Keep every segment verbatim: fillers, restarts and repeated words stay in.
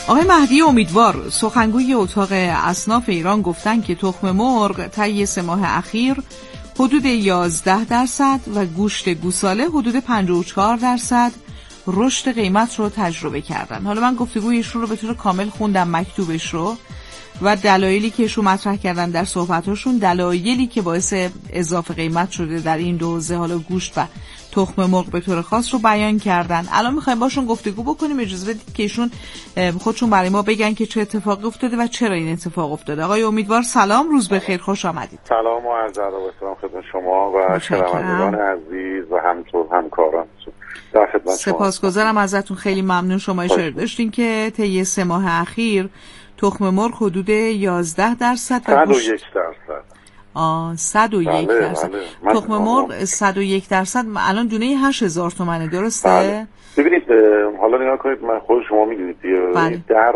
آقای مهدی امیدوار سخنگوی اتاق اصناف ایران گفتن که تخم مرغ طی سه ماه اخیر حدود یازده درصد و گوشت گوساله حدود پنجاه و چهار درصد رشد قیمت رو تجربه کردن. حالا من گفتگوی ایشون رو به طور کامل خوندم، مکتوبش رو، و دلایلی که ایشون مطرح کردن در صحبتاشون، دلایلی که باعث اضافه قیمت شده در این دو حوزه، حالا گوشت و تخم مرغ به طور خاص، رو بیان کردن. الان میخوایم باشون گفتگو بکنیم. اجازه بدید که ایشون خودشون برای ما بگن که چه اتفاقی افتاده و چرا این اتفاق افتاده. آقای امیدوار سلام، روز بخیر، خوش آمدید. سلام و عرض ادب و احترام خدمت شما و شنوندگان عزیز و همطور همکاران. در خدمت شما. سپاسگزارم ازتون، خیلی ممنون. شما اشاره داشتین که طی سه ماه اخیر تخم مرغ حدود یازده درصد و صد و یک درصد. آه صد و یک درصد. تخم مرغ صد و یک درصد الان دونه هشت هزار تومنه، درسته؟ بله. ببینید حالا نگاه کنید، من خود شما میدونید بله. در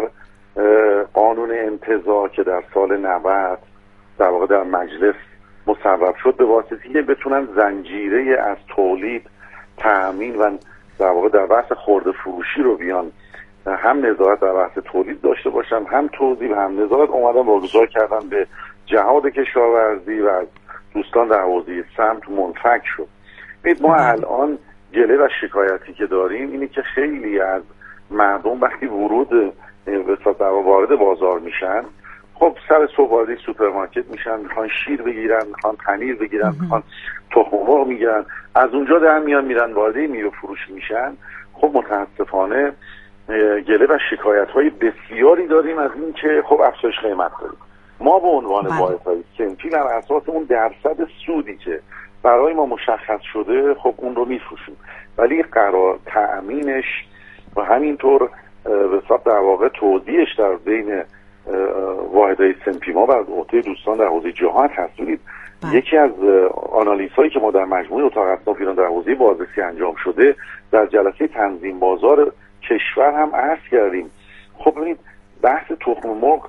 قانون انتزاع که در سال نود در واقع در مجلس مصوب شد، به واسطه اینکه بتونن زنجیره از تولید، تأمین و در واقع در بحث خرده فروشی رو بیان هم نظارت در بحث تولید داشته باشن، هم توزیع و هم نظارت، اومدن واگذار کردن به جهاد کشاورزی و از دوستان در حوزه سمت منفک شد. ببینید ما الان گله و شکایتی که داریم اینه که خیلی از مردم وقتی ورود به وارد بازار میشن، خب سر صبح وارد سوپرمارکت میشن، میخوان شیر بگیرن، میخوان پنیر بگیرن، میخوان تخم مرغ میگیرن، از اونجا در میان میرن وارد میوه فروش میشن. خب متاسفانه گله و شکایت های بسیاری داریم از این که خب افزایش قیمت داریم. ما به عنوان واحدهای صنفی در اساس اون درصد سودی که برای ما مشخص شده خب اون رو میفروشیم، ولی قرار تأمینش و همینطور به حساب در واقع توزیعش در بین واحدهای صنفی ما و عهده دوستان در حوزه جهاد هستید. یکی از آنالیز هایی که ما در مجموعه اتاق اصناف ایران در حوزه بازرسی انجام شده در جلسه تنظیم بازار کشور هم عرض کردیم. خب ببینید بحث تخم مرغ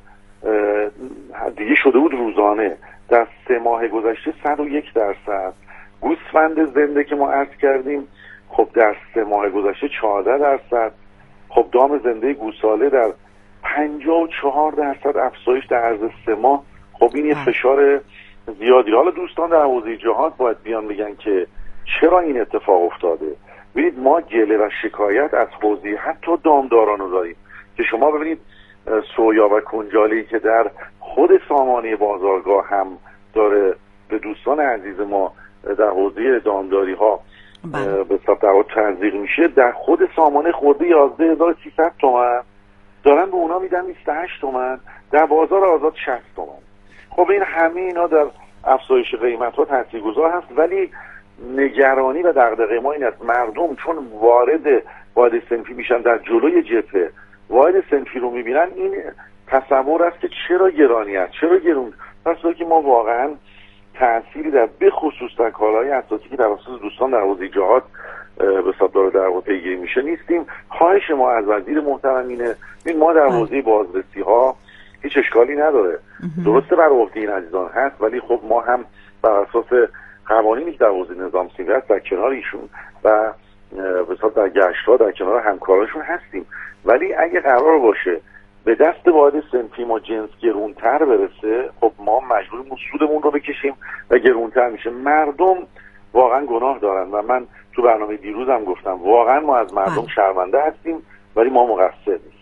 دیگه شده بود روزانه، در سه ماه گذشته صد و یک درصد. گوسفند زنده که ما عرض کردیم خب در سه ماه گذشته چهارده درصد. خب دام زنده گوساله در پنجاه و چهار درصد افزایش در عرض سه ماه. خب این یه فشار زیادی. حالا دوستان در حوزه جهاد باید بیان بگن که چرا این اتفاق افتاده. ببینید ما گله و شکایت از حوزه حتی دامداران رو داریم که شما ببینید سویا و کنجالی که در خود سامانه بازارگاه هم داره به دوستان عزیز ما در حوزه دامداری ها به صورت تزریق میشه، در خود سامانه خورده یازده هزار و سیصد تومان دارن به اونا میدن بیست و هشت تومان، در بازار آزاد شصت تومان. خب این همه اینا در افزایش قیمت ها تاثیرگذار هست، ولی نگرانی و دغدغه ما این است مردم چون وارد واحد صنفی میشن در جلوی جبهه واحد صنفی رو میبینن، این تصور است که چرا گرانی است، چرا گرون. پس که ما واقعا تأثیری در بخصوص در کالای اساسی که در اساس دوستان در حوزه جهاد به صدار در واقع پیگیری میشه نیستیم. خواهش ما از وزیر محترم اینه، این ما در حوزه بازرسی ها هیچ اشکالی نداره، درسته بر عهده این عزیزان هست، ولی خب ما هم بر اساس قوانینی که در حوزه نظام سیاسی هست در کنار ایشون و به صورت در گشت‌ها در کنار همکارانشون هستیم. ولی اگه قرار باشه به دست واحد صنفی ما جنس گرونتر برسه، خب ما مجبوریم سودمون رو بکشیم و گرونتر میشه. مردم واقعا گناه دارن و من تو برنامه دیروزم گفتم واقعا ما از مردم شرمنده هستیم ولی ما مقصر نیستیم.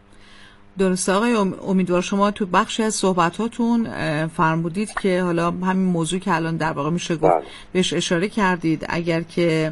درسته آقای امیدوار، شما تو بخشی از صحبتاتون فرمودید که حالا همین موضوع که الان در واقع میشه گفت بهش اشاره کردید، اگر که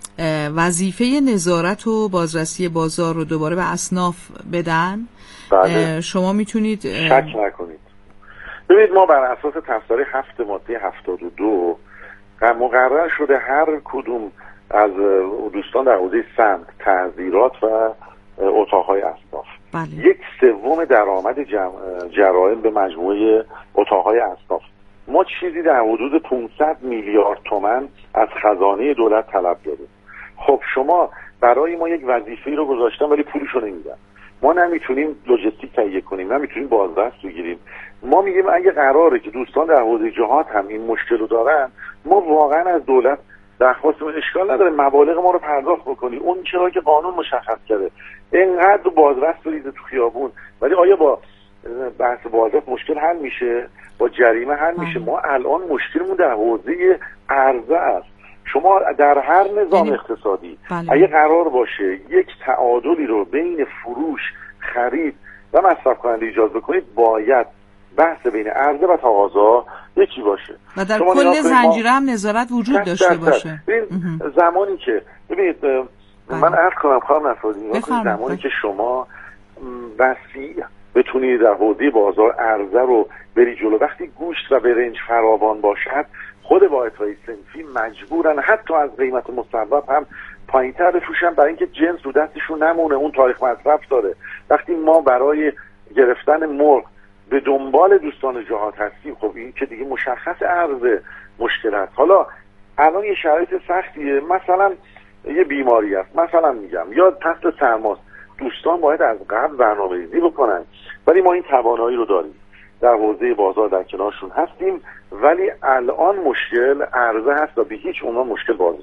وظیفه نظارت و بازرسی بازار رو دوباره به اصناف بدن بله. شما میتونید شک نکنید. ببینید ما بر اساس تفسیر هفت ماده هفتاد و دو مقرر شده هر کدوم از دوستان در حوزه سمت، تعزیرات و اتاقهای اصناف بله. یک سوم درآمد جرائم به مجموعه اتاقهای اصناف. ما چیزی در حدود پانصد میلیارد تومان از خزانه دولت طلب داریم. خب شما برای ما یک وظیفه‌ای رو گذاشتن ولی پولشو نمیدن. ما نمیتونیم لوجستیک تهیه کنیم، نمیتونیم بازرس بگیریم. ما میگیم اگه قراره که دوستان در حوزه جهاد هم این مشکل رو دارن، ما واقعا از دولت درخواستمون اشکال نداره مبالغ ما رو پرداخت بکنی، اون چرا که قانون مشخص کرده. اینقدر بازرس بریزه تو خیابون، ولی آیا با بحث بازرس مشکل حل میشه؟ با جریمه حل میشه؟ ما الان مشکلمون در حوزه عرضه است. شما در هر نظام اقتصادی بله. اگه قرار باشه یک تعادلی رو بین فروش، خرید و مصرف کننده ایجاد بکنید، باید بحث بین عرضه و تقاضا یکی باشه و در کل زنجیره هم نظارت وجود داشته باشه. زمانی که ببینید من عرض کنم خواهم نفاذی، زمانی که شما وسیع بتونید در حوزه بازار عرضه رو بری جلو، وقتی گوشت و برنج فراوان باشد، خود واحدهای صنفی مجبورن حتی از قیمت مصوب هم پایین‌تر بفروشن برای اینکه جنس رو دستشون نمونه، اون تاریخ مصرف داره. وقتی ما برای گرفتن مرغ به دنبال دوستان جهات هستیم، خب این که دیگه مشخص عرضه مشکل هست. حالا الان یه شرایط سختیه، مثلا یه بیماری است، مثلا میگم یا فصل سرماست، دوستان باید از قبل برنامه‌ریزی بکنن، ولی ما این توانایی رو داریم، در حوزه بازار در کنارشون هستیم، ولی الان مشکل عرضه هست و به هیچ عنوان مشکل بازار.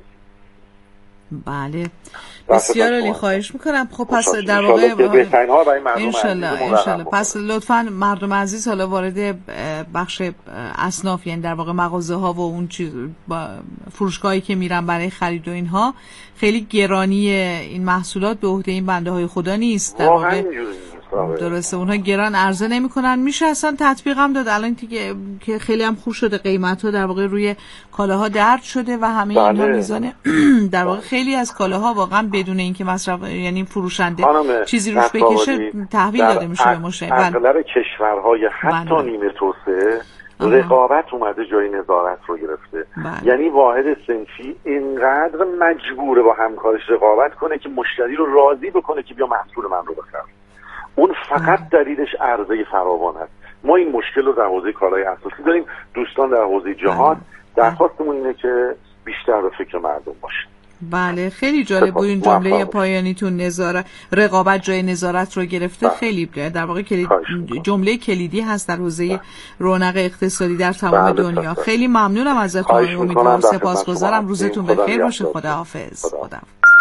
بله بسیار عالی، خواهش میکنم. خب پس در واقع انشالله انشالله پس لطفاً مردم عزیز حالا وارد بخش اصناف، یعنی در واقع مغازه ها و اون چیز فروشگاهی که میرن برای خرید و اینها، خیلی گرانی این محصولات به عهده این بنده های خدا نیست در واقع. درسته اونها گران عرضه نمی‌کنن، میشه اصلا تطبیق هم داد الان دیگه که خیلی هم خوب شده، قیمت‌ها در واقع روی کالاها درد شده و همه بله. اینها میزانه در واقع خیلی از کالاها واقعا بدون اینکه مصرف یعنی فروشنده چیزی روش بکشه تحویل داده میشه به مشتری. اغلب کشورهای حتی بله. نیمه توسعه رقابت اومده جای نظارت رو گرفته. بله. یعنی واحد صنفی اینقدر مجبوره با همکارش رقابت کنه که مشتری رو راضی بکنه که بیا محصول من رو بخر. اون فقط دلیلش عرضه فراوان است. ما این مشکل رو در حوزه کالای اساسی داریم. دوستان در حوزه جهاد درخواستمون اینه که بیشتر به فکر مردم باشه. بله خیلی جالب بود این جمله پایانیتون، نظارت رقابت جای نظارت رو گرفته. بله. خیلی در واقع کلید... جمله کلیدی هست در حوزه رونق اقتصادی در تمام بله. دنیا. خیلی ممنونم ازتون، امیدوارم سپاسگزارم، روزتون بخیر باشه. خداحافظ. خدا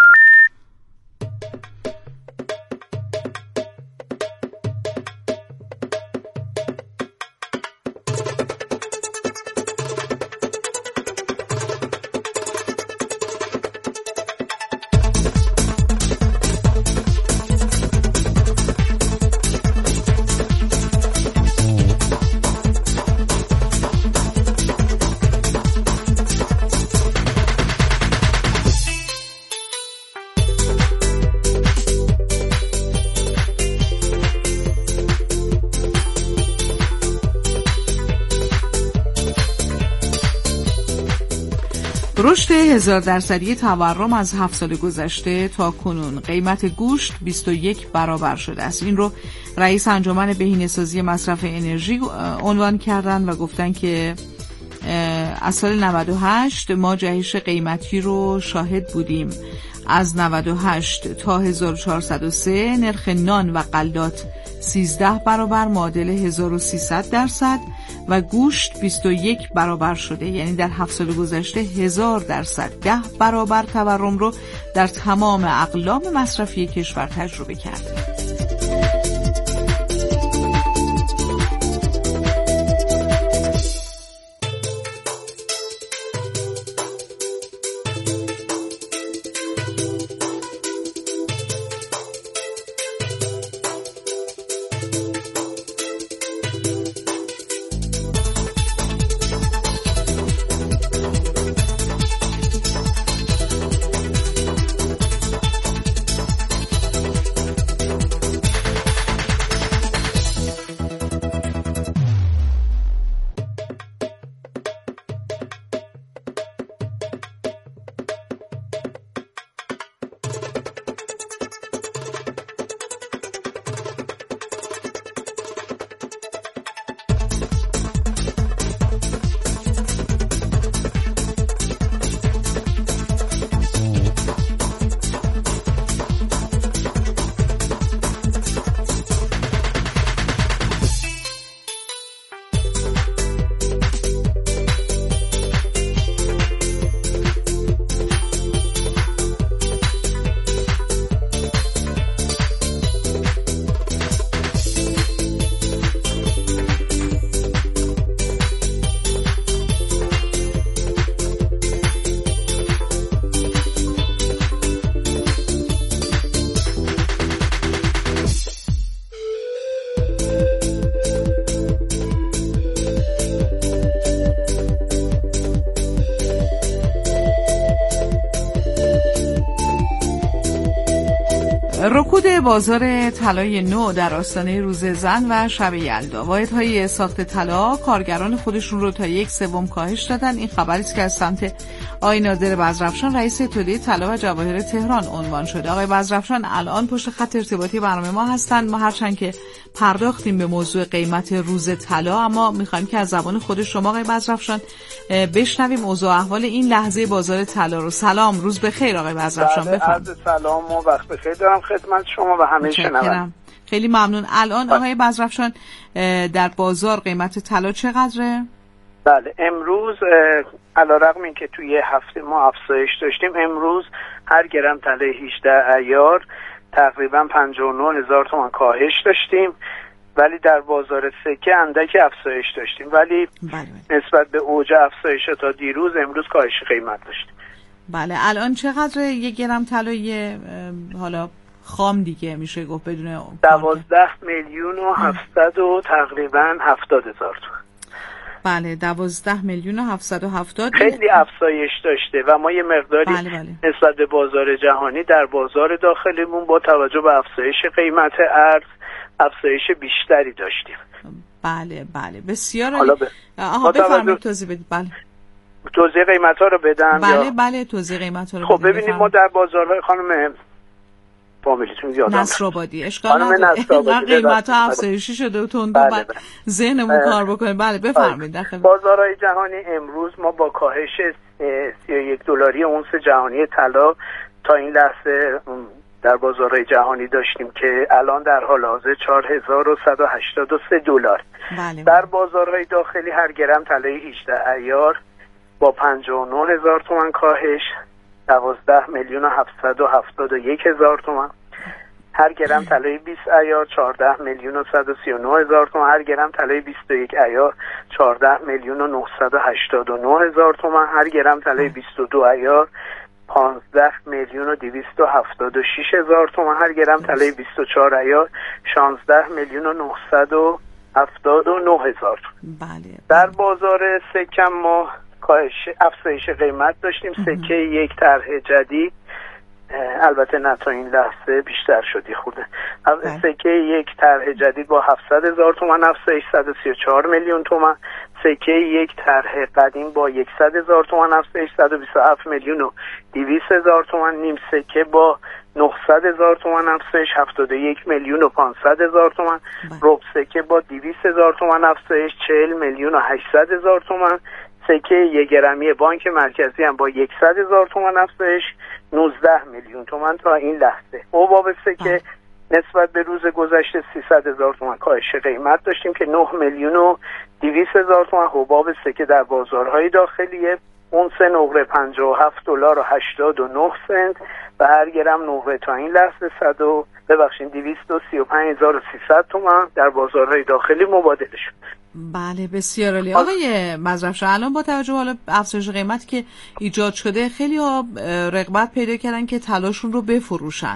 رشد هزار درصدی تورم از هفت سال گذشته تا کنون قیمت گوشت بیست و یک برابر شده است. این رو رئیس انجمن بهینه‌سازی مصرف انرژی عنوان کردن و گفتن که از سال نود و هشت ما جهش قیمتی رو شاهد بودیم. از نود و هشت تا هزار و چهارصد و سه نرخ نان و غلات سیزده برابر معادل هزار و سیصد درصد و گوشت بیست و یک برابر شده. یعنی در هفت سال گذشته هزار درصد ده برابر تورم رو در تمام اقلام مصرفی کشور تجربه کرده. بازار طلای نو در آستانه روز زن و شب یلدا. واحدهای ساخت طلا کارگران خودشون رو تا یک سوم کاهش دادن. این خبری است که از سمت آقای نادر بزرافشان رئیس اتحادیه طلا و جواهر تهران عنوان شده. آقای بزرافشان الان پشت خط ارتباطی برنامه ما هستند. ما هرچند که پرداختیم به موضوع قیمت روز طلا، اما میخوایم که از زبان خود شما آقای بزرافشان بشنویم اوضاع احوال این لحظه بازار طلا رو. سلام، روز بخیر آقای بزرافشان. بفرمایید. سلام و وقت بخیر دارم خدمت شما و همه شنوندگان. خیلی ممنون. الان آقای بزرافشان در بازار قیمت طلا چقدره؟ بله، امروز علیرغم اینکه توی هفته ما افزایش داشتیم، امروز هر گرم طلای هجده ایار تقریبا پنجاه و نه هزار تومان کاهش داشتیم، ولی در بازار سکه اندک افزایش داشتیم، ولی بله. نسبت به اوج افزایش تا دیروز امروز کاهش قیمت داشتیم. بله، الان چقدر یک گرم طلای حالا خام دیگه میشه گفت بدون دوازده میلیون و هفتصد و تقریبا هفتاد هزار تومان. بله، دوازده میلیون و هفتصد و هفتاد. خیلی افزایش داشته و ما یه مقداری بله بله. نسبت به بازار جهانی در بازار داخلیمون با توجه به افزایش قیمت ارز افزایش بیشتری داشتیم. بله بله، بسیار عالی. ب... آها بفرمایید توضیح بدید. بله، توضیح قیمت ها رو بدم. بله یا... بله توضیح قیمت ها رو خب ببینید، ما در بازارهای خانم فامیلیتون یادم نصرآبادی اشکال نداره، قیمت ها افزایشی شده و تندو بله بعد بله. ذهنمون کار بکنه. بله بفرمایید. بازارهای جهانی امروز ما با کاهش سی و یک دلاری اونس جهانی طلا تا این لحظه در بازارهای جهانی داشتیم که الان در حال حاضر چهار هزار و صد و هشتاد و سه دلار. بله. در بازارهای داخلی هر گرم طلای هجده ایار با پنجاه و نه هزار تومان کاهش دوازده میلیون و هفتصد و هفتاد و یک هزار تومان. هر گرم طلای بیست ایار چهارده میلیون و صد و سی و نه هزار تومان. هر گرم طلای بیست و یک ایار چهارده میلیون و نهصد و هشتاد و نه هزار تومان. هر گرم طلای بیست و دو ایار پانزده میلیون و دویست و هفتاد و شش هزار تومان. هر گرم طلای بیست و چهار ایار شانزده میلیون و نهصد و هفتاد و نه هزار تومان. بله. در بازار سکه ما کاهش افزایش قیمت داشتیم. سکه یک طرح جدید، البته نه تا این لحظه بیشتر شدی خوده. سکه یک طرح جدید با هفتصد هزار تومان افزایش صد و سی و چهار میلیون تومان. سکه یک طرح قدیم با صد هزار تومان افزایش صد و بیست و هفت میلیون و دویست هزار تومان. نیم سکه با نهصد هزار تومان افزایش هفتاد و یک میلیون و پانصد هزار تومان. ربع سکه با دویست هزار تومان افزایش چهل میلیون و هشتصد هزار تومان. سکه یک گرمی بانک مرکزی هم با صد هزار تومان افزایش نوزده میلیون تومان تا این لحظه. حباب سکه نسبت به روز گذشته سیصد هزار تومان کاهش قیمت داشتیم که نه میلیون و دویست هزار تومان. حباب سکه در بازارهای داخلیه اونس نقره پنجاه و هفت دلار و هشتاد و نه سنت و هر گرم نقره تا این لحظه صد و ببخشید دویست و سی و پنج هزار و سیصد تومان در بازارهای داخلی مبادله شد. بله بسیار عالی. آقای بزرافشان، الان با توجه حالا افزایش قیمت که ایجاد شده خیلی ها رغبت پیدا کردن که طلاشون رو بفروشن.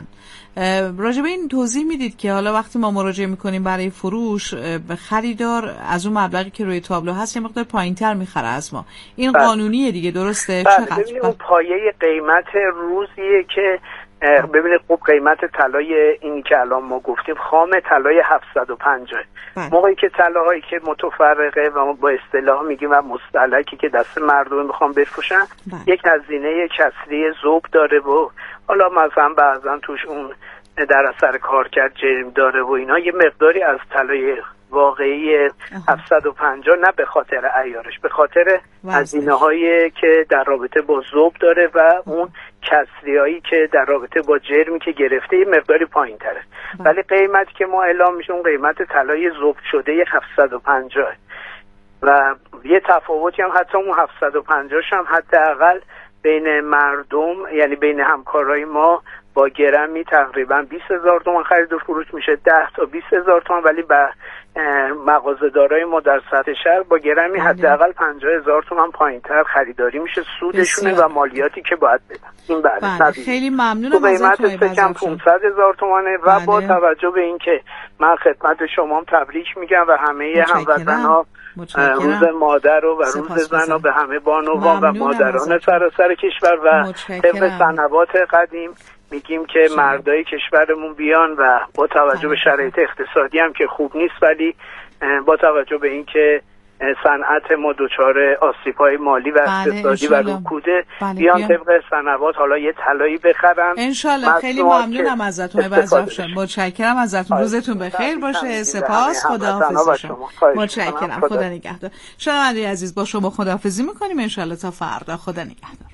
راجع به این توضیح میدید که حالا وقتی ما مراجعه میکنیم برای فروش، خریدار از اون مبلغی که روی تابلو هست یه مقدار پایینتر میخره از ما. این بله. قانونیه دیگه، درسته؟ بله. چقدر؟ اون پایه قیمت روزیه که ببینید خب قیمت طلای اینی که الان ما گفتیم خام طلای هفتصد و پنجاه. موقعی که طلاهایی که متفرقه و ما با اصطلاح میگیم و مستهلکی که دست مردم میخوان بفروشن یک هزینه کسری ذوب داره و حالا مثلا بعضا توش اون در اثر کارکرد جرم داره و اینا یه مقداری از طلای واقعی هفتصد و پنجاه نه به خاطر عیارش، به خاطر هزینه‌هایی که در رابطه با ذوب داره و اون کسریایی که در رابطه با جرمی که گرفته یه مقداری پایین‌تره. ولی قیمتی که ما اعلام میشه اون قیمت طلای ذوب شده هفتصد و پنجاه و یه تفاوتی هم حتی اون هفتصد و پنجاه هم حداقل بین مردم یعنی بین همکارای ما با گرمی تقریبا بیست هزار تومان خرید و فروش میشه، ده تا بیست هزار تومان، ولی با مغازه‌دارای ما در سطح شهر با گرمی حداقل پنجاه هزار تومان پایینتر خریداری میشه. سودشونه و مالیاتی که باید بدن. این بله, بله. خیلی ممنونم ازتون. قیمت سکم پانصد هزار تومانه و بله. با توجه به اینکه من خدمت شما هم تبریک میگم و همه هموطن‌ها روز مادر رو و روز زن رو به همه بانوان و مادران سراسر کشور و طبق سنوات قدیم میگیم که مردای کشورمون بیان و با توجه به شرایط اقتصادی هم که خوب نیست، ولی با توجه به اینکه صنعت ما دچار آسیب‌های مالی و اقتصادی و رکوده، بیان طبق صنوات حالا یه طلایی بخرن. انشالله. خیلی ممنونم ازتون بازافشان. متشکرم ازتون. روزتون بخیر باشه. سپاس. خداحافظ شما. متشکرم. خدا نگهدار. شنوندگان عزیز، با شما خداحافظی می‌کنیم انشالله تا فردا. خدا نگهدار.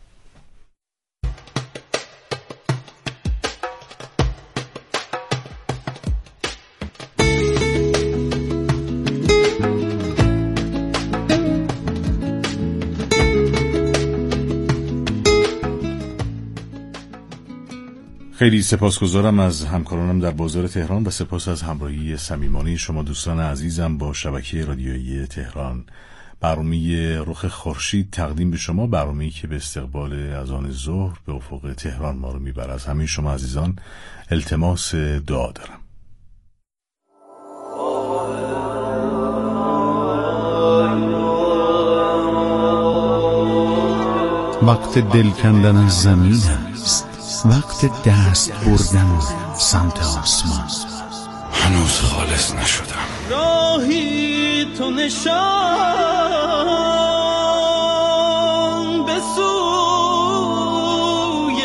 خیلی سپاسگزارم از همکارانم در بازار تهران و سپاس از همراهی صمیمانه شما دوستان عزیزم با شبکه رادیویی تهران. برنامه رخ خورشید تقدیم به شما، برنامه‌ای که به استقبال اذان ظهر به افق تهران ما رو میبره. از همه شما عزیزان التماس دعا دارم. وقت دل کندن از زمین است، وقت دست بردن سمت آسمان. هنوز خالص نشدم. راهی تو نشان به سوی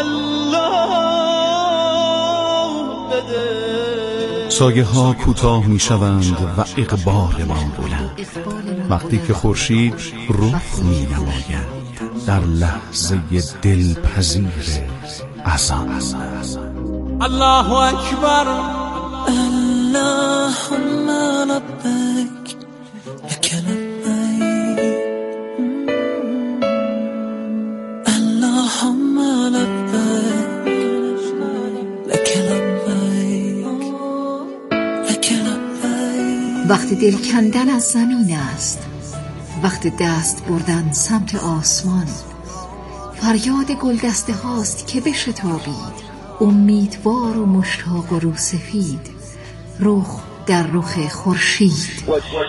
الله بده. سایه ها کوتاه می شوند و اقبال ما بلند، وقتی که خورشید رخ می نماید در لحظه دلپذیر اذان. الله اکبر. اللهم لبیک لک لبیک، اللهم لبیک لک لبیک لک لبیک. وقت دل کندن از زمین است، وقت دست بردن سمت آسمان. فریاد گلدسته هاست که بشتابید، امیدوار و مشتاق و روسفید، رخ در رخ خورشید.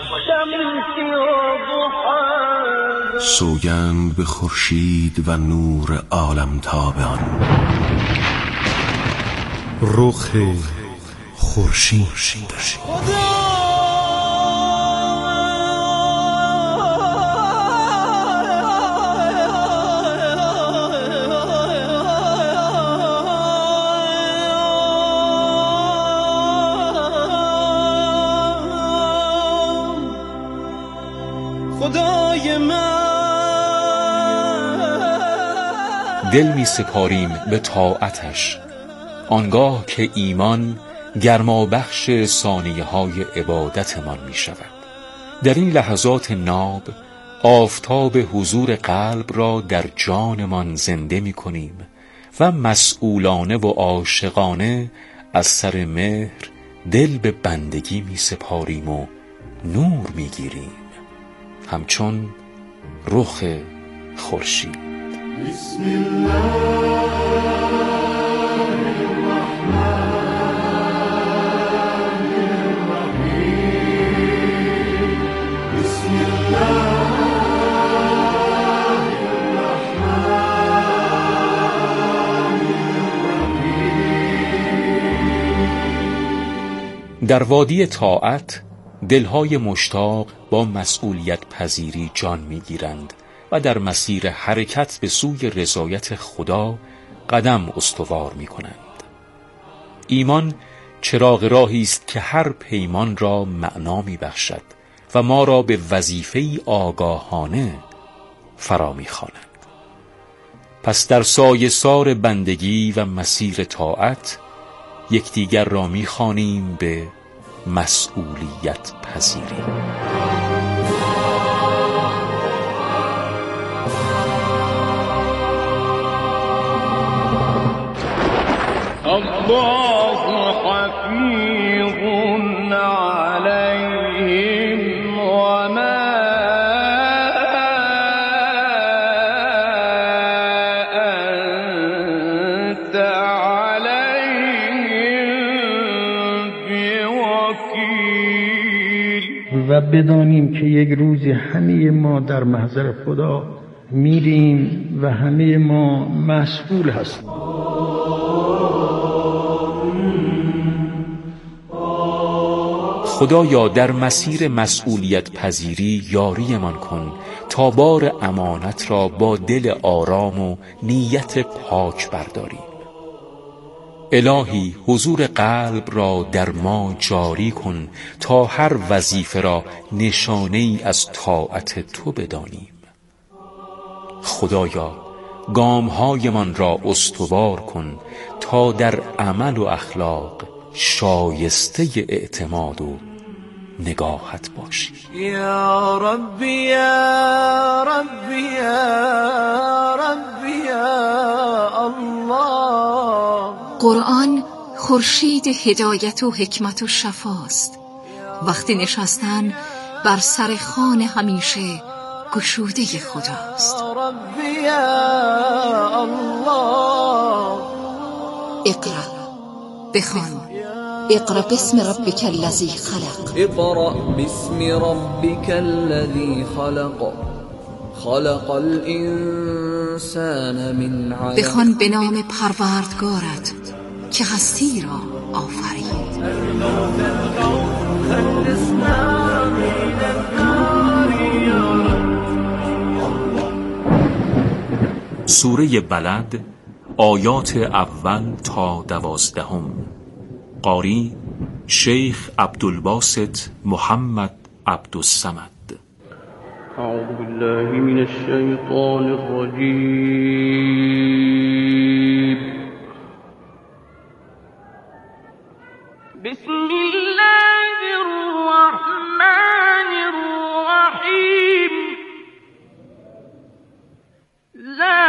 سوگند به خورشید و نور عالم تابان، رخ خورشید. دل می سپاریم به طاعتش، آنگاه که ایمان گرمابخش ثانیه های عبادتمان می شود. در این لحظات ناب آفتاب حضور قلب را در جانمان زنده می کنیم و مسئولانه و عاشقانه از سر مهر دل به بندگی می سپاریم و نور می گیریم، همچون رخ خورشید. بسم الله الرحمن الرحیم، بسم الله الرحمن الرحیم. در وادی طاعت دلهای مشتاق با مسئولیت پذیری جان میگیرند و در مسیر حرکت به سوی رضایت خدا قدم استوار می کنند. ایمان چراغ راهی است که هر پیمان را معنا می بخشد و ما را به وظیفه‌ای آگاهانه فرا می خواند. پس در سایه‌سار بندگی و مسیر طاعت یکدیگر را می خوانیم به مسئولیت پذیری. الله حفیظ علیهم و ما انت علیهم بوکیل. و بدانیم که یک روزی همه ما در محضر خدا میریم و همه ما مسئول هستیم. خدایا در مسیر مسئولیت پذیری یاریمان کن تا بار امانت را با دل آرام و نیت پاک برداریم. الهی حضور قلب را در ما جاری کن تا هر وظیفه را نشانه ای از طاعت تو بدانیم. خدایا گام‌هایمان را استوار کن تا در عمل و اخلاق شایسته اعتماد و نگاهت باشی. یا ربی یا ربی یا ربی یا الله. قرآن خورشید هدایت و حکمت و شفاست. وقتی نشستن بر سر خوان همیشه گشوده خداست. یا ربی یا الله. اقرأ، بخوان. اقرأ باسم ربک الذی خلق. اقرأ باسم ربک الذی خلق. خلق الانسان من علق. بخوان به نام پروردگارت که هستی را آفرید. سوره بلد، آیات اول تا دوازدهم. قاری شیخ عبدالباسط محمد عبدالصمد. اعوذ بالله من الشیطان الرجیم. بسم الله الرحمن الرحیم. لا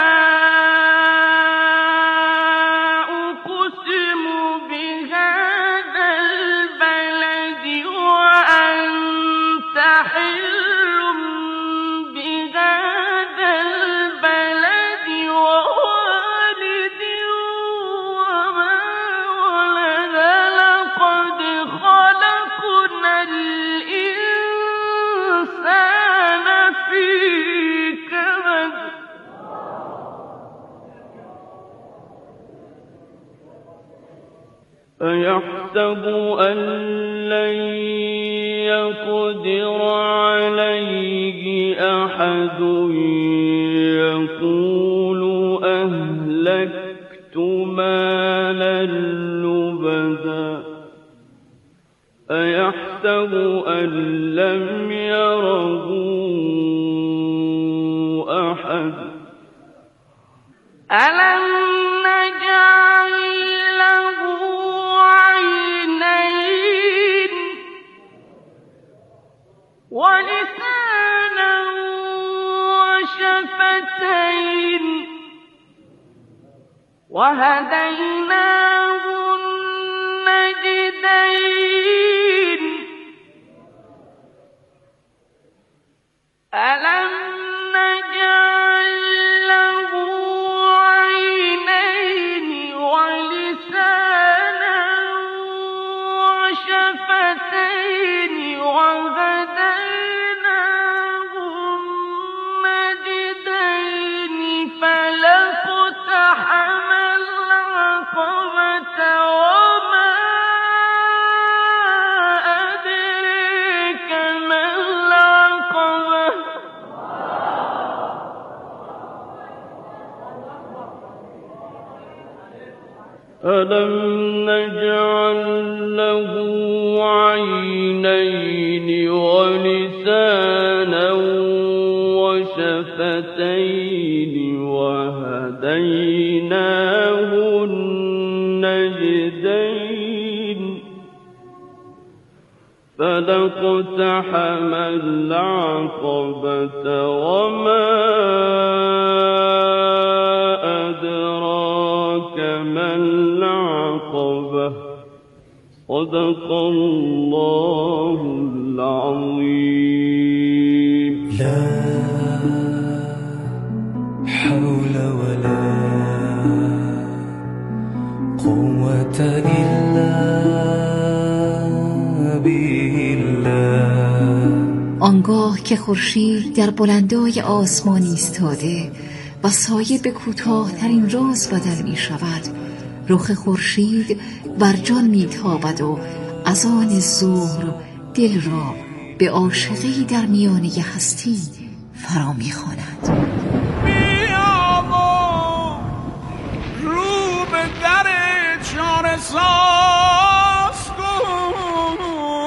أيحسب أن لن يقدر عليه أحد يقول أهلكت مالا لبدا أيحسب أن لم يره أحد ألم نجعل له عينين ولسانا وشفتين وهديناه النجدين ألم نجعل له عينين ولسانا وشفتين وهديناه النجدين فلاقتحم العقبة وما أدريك ما العقبة ألم نجعل له عينين ولسانا وشفتين وهديناه النجدين فلاقتحم العقبة وما أدراك ما العقبة صدق الله العظيم. لا حول ولا قوة إلا بالله. آنگاه که خورشید در بلندای آسمان ایستاده و سایه به کوتاه‌ترین راز بدل می شود، رخ خورشید بر جان می تابد و از آن ظهر دل را به عاشقی در میانه هستی فرا می‌خواند. بیا ما رو به در چاره ساز کن،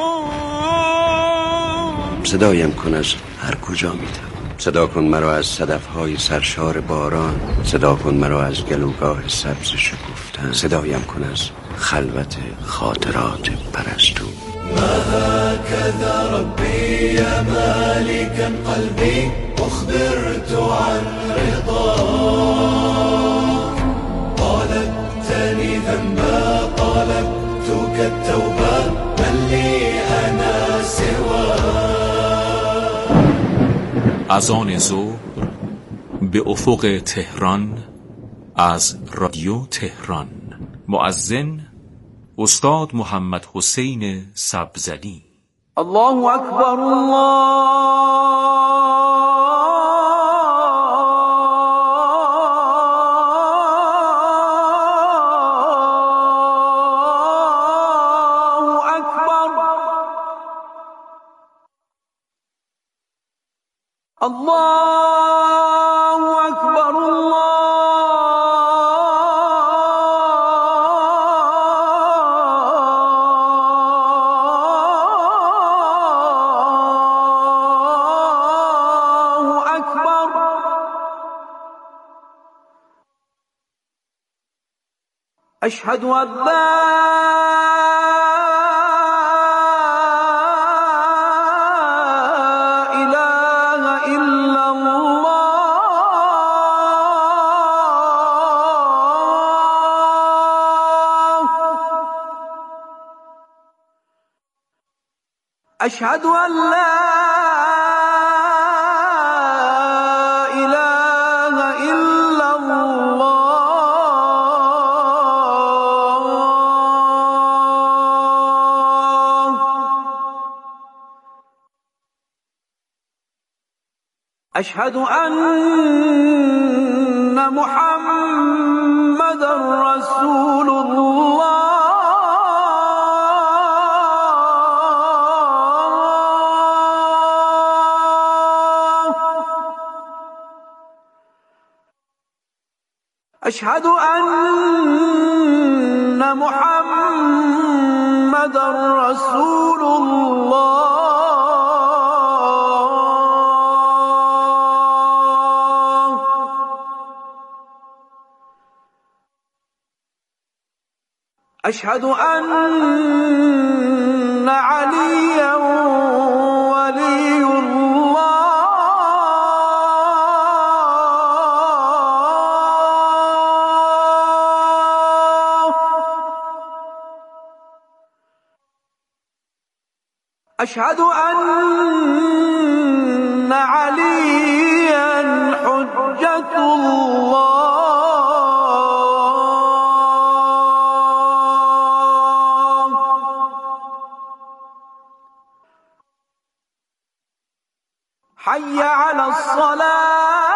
صدایم کن از هر کجا می‌توان، صدا کن مرا از صدف‌های سرشار باران، صدا کن مرا از گلوگاه سبز شکفتن، صدایم کن از خلوت خاطرات پرستو. هكذا ربي يا مالكا قلبي أخبرت عن رضاك، طالبتني ذنبا طالبتك التوبة، من لي أنا سواك. اذان ظهر به افق تهران از رادیو تهران. مؤذن استاد محمد حسین سبزلی. الله اکبر الله اکبر، الله اکبر الله أشهد أن لا إله إلا الله، أشهد أن لا أشهد أن محمد رسول الله، أشهد أن محمد رسول الله، أشهد أن عليا ولي الله، أشهد أن عليا حجة الله، حي على الصلاة.